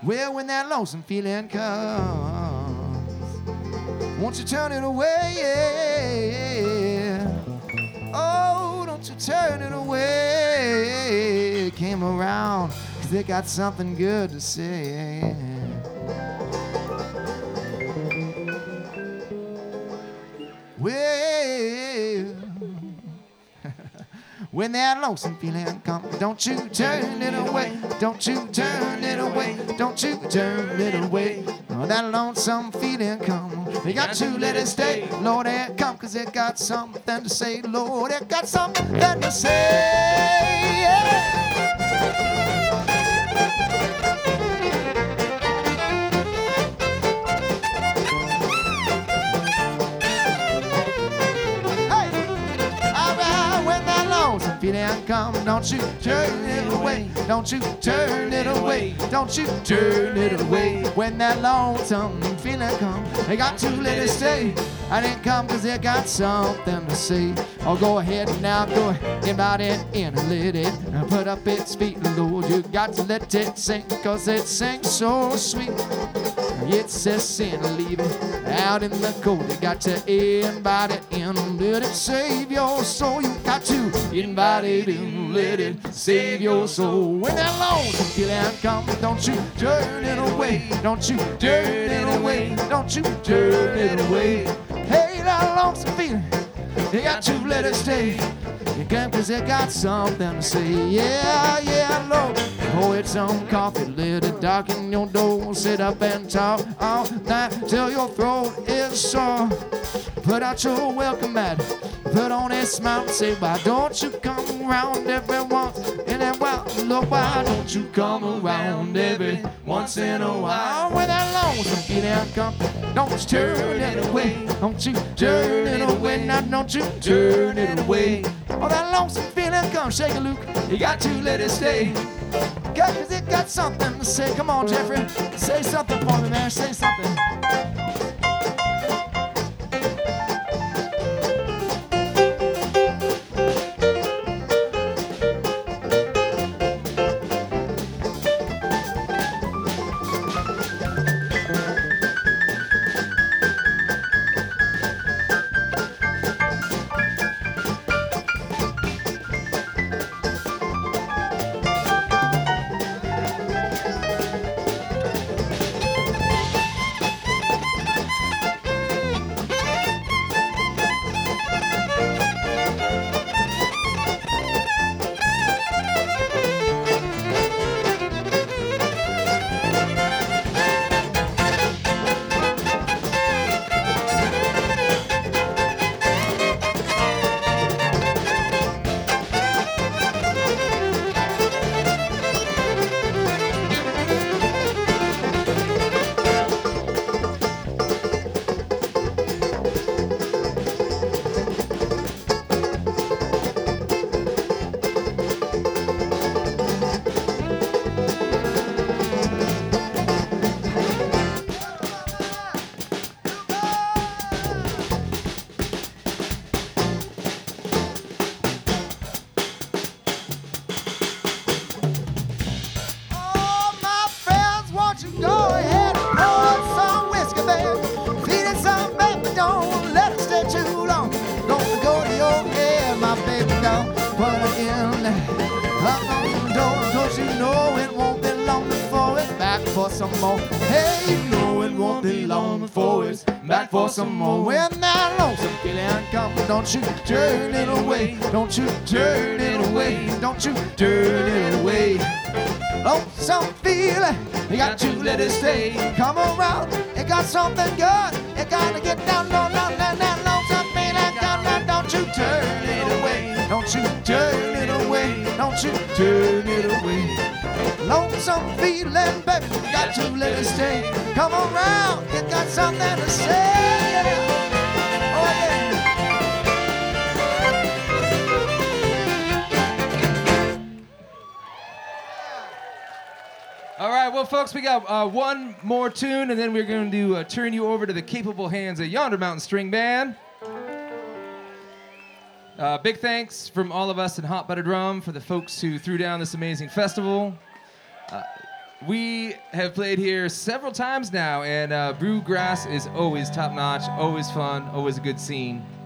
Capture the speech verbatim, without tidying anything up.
Well, when that lonesome feeling comes, won't you turn it away? Oh, don't you turn it away. It came around because they got something good to say. Well, when that lonesome feeling comes, don't you turn it away. Don't you turn it away. Don't you turn it away. When that lonesome feeling comes, they got to let it stay. Lord, it come because it got something to say. Lord, it got something to say. Yeah. Feeling come, don't you turn it away. Don't you turn it away. Don't you turn it away. When that lonesome feeling come, they got to let it stay. I didn't come because they got something to say. Oh, go ahead now, go ahead, invite it in and let it put up its feet. Lord, you got to let it sing because it sings so sweet. It's a sin to leave it out in the cold. You got to invite it in, let it save your soul. You got to invite it in, let it save your soul. When that lonesome feeling comes, don't you turn it away. Don't you turn it away. Don't you turn it away. Hey, that lonesome feeling, you got to let it stay. You can cause it got something to say. Yeah, yeah, Lord. Pour it some coffee, let it darken your door. Sit up and talk all night till your throat is sore. Put out your welcome mat, put on a smile and say, why don't you come around every once in a while? Look, why don't you come around every once in a while? When that lonesome feeling comes, don't you turn it away. Don't you turn it away. Now don't you turn it away. Oh, that lonesome feeling comes, shake it, Luke. You got to let it stay. Cause it got something to say. Come on, Jeffrey. Say something for me, man. Say something. Some more. Hey, you know it won't be long before it's back for some more. When that lonesome feeling comes, don't you turn it away. Don't you turn it away. Don't you turn it away. Lonesome feeling, you got to let it stay. Come around, it got something good. You gotta get down, down, down, down, that lonesome feeling comes. Don't you turn it away. Don't you turn it away. Don't you turn it away. Lonesome feeling, baby, you got to let it stay. Come around, you got something to say. Oh, yeah. All right, well, folks, we got uh, one more tune, and then we're going to uh, turn you over to the capable hands of Yonder Mountain String Band. Uh, big thanks from all of us in Hot Buttered Rum for the folks who threw down this amazing festival. Uh, we have played here several times now, and uh, Brewgrass is always top notch, always fun, always a good scene.